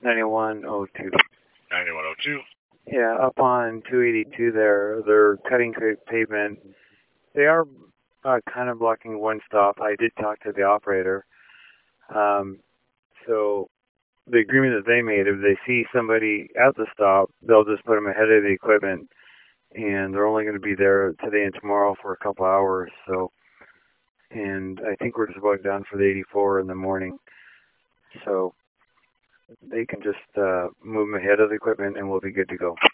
9102. 9102. Yeah, up on 282 there, they're cutting pavement. They are kind of blocking one stop. I did talk to the operator. So the agreement that they made, if they see somebody at the stop, they'll just put them ahead of the equipment, and they're only going to be there today and tomorrow for a couple hours. So, and I think we're just about done for the 84 in the morning. So they can just move them ahead of the equipment, and we'll be good to go.